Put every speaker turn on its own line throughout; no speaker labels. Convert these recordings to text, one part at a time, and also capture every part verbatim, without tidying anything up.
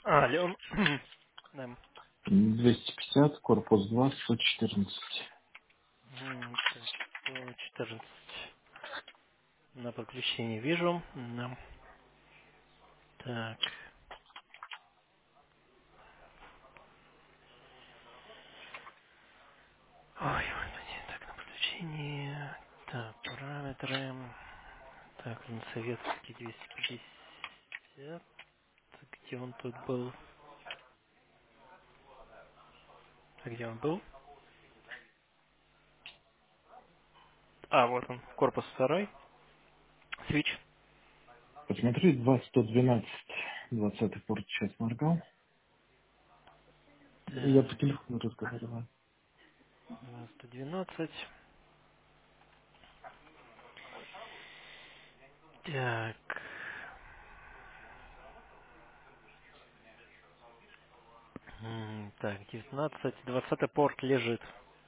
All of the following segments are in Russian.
Алло. Да.
двести пятьдесят, корпус два, сто четырнадцать.
М, Так, сто четырнадцать. На подключении вижу. Да. Так. Ой, ой, ой, так, на подключении. Так, параметры. Так, Ленсоветский двести пятьдесят. Где он тут был? А где он был? А, вот он, корпус второй. Свич.
Посмотри, два сто двенадцать, двадцатый порт сейчас моргал. Я по
Так,
телефону разговариваю.
девяносто двенадцать. Так. М, Так, девятнадцать, двадцатый порт лежит.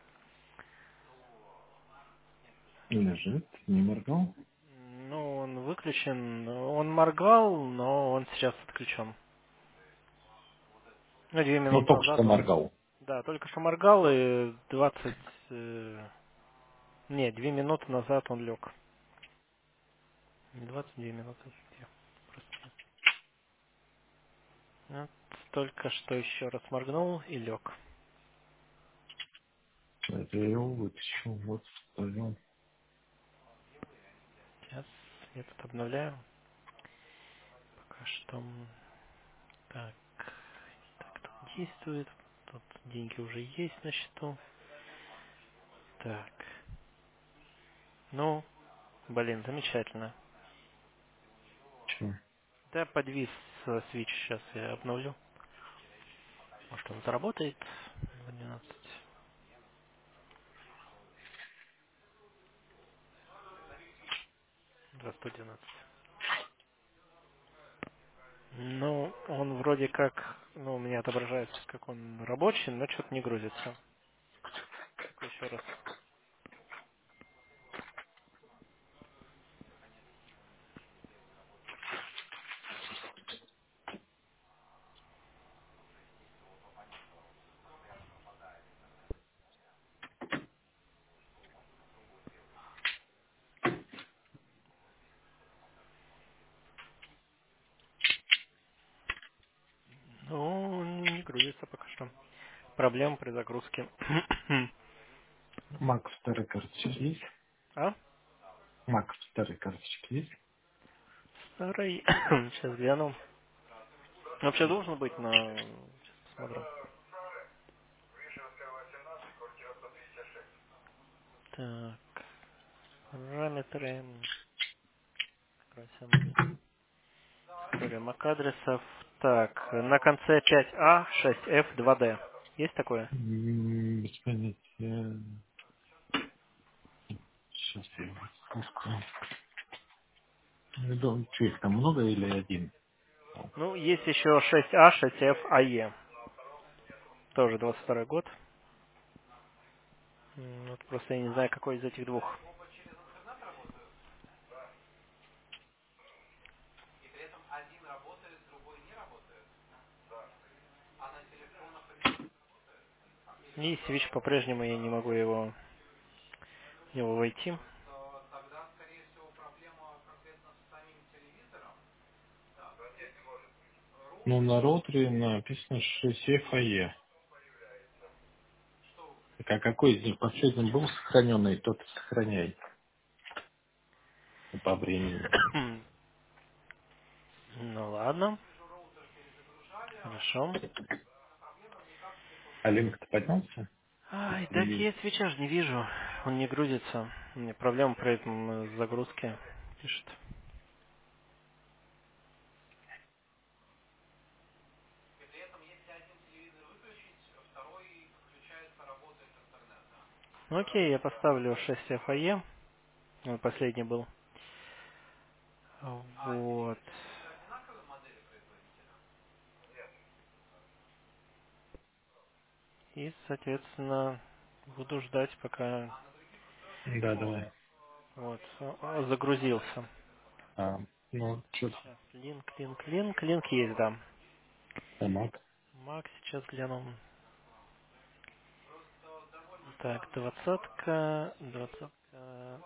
Лежит, не моргал.
Ну, он выключен. Он моргал, но он сейчас отключен. Ну, две
Ну,
минуты
только
назад
что
он...
моргал.
Да, только что моргал, и двадцать... э, Не, две минуты назад он лег. двадцать две минуты. Где? Прости. Вот, только что еще раз моргнул и лег.
Это я его вытащил, вот вставил.
Сейчас я тут обновляю. Пока что... Так, так, тут действует. Тут деньги уже есть на счету. Так. Ну, блин, замечательно.
Че?
Да, подвис э, свич, сейчас я обновлю. Может он заработает? двенадцать. За сто двенадцать. Ну, он вроде как, ну, у меня отображается, как он рабочий, но что-то не грузится. Еще раз. Ну, он не грузится пока что. Проблема при загрузке.
Мак второй карточки есть?
А?
Мак второй карточки есть?
Старый. Сейчас гляну. Вообще должен быть, но... Сейчас посмотрим. Так, параметры. Красим. История MAC-адресов. Так, на конце пять а шесть эф два дэ. Есть такое?
М, Без понятия. Сейчас я его открою. Я думаю, что их там много или один?
Ну, есть еще шесть а шесть эф эй и. Тоже двадцать второй год. М, Вот просто я не знаю, какой из этих двух. И Switch по-прежнему я не могу его, в него войти.
Ну, на роутере написано шесть эф а е. Так, а какой из них последний был сохраненный, тот и сохраняй по времени.
Ну ладно, хорошо.
А линк-то поднялся?
Ай,
Не
так
вижу.
я свеча же не вижу. Он не грузится. У меня проблема при этом э, загрузки. Пишет. Ну окей, я поставлю шесть эф эй и. Он последний был. Вот. И, соответственно, буду ждать, пока
Да, давай.
вот о- о, загрузился.
А, ну, что-то
Сейчас, линк, линк, линк, линк есть, да.
А Мак?
Мак сейчас гляну. Так, двадцатка, двадцатка.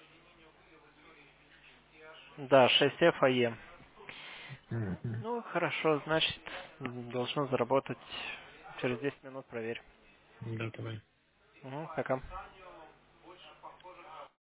Да, шесть эф АЕ.
Мгм.
Ну, хорошо, значит, должно заработать через десять минут, проверь.
Да, давай.
Угу, пока.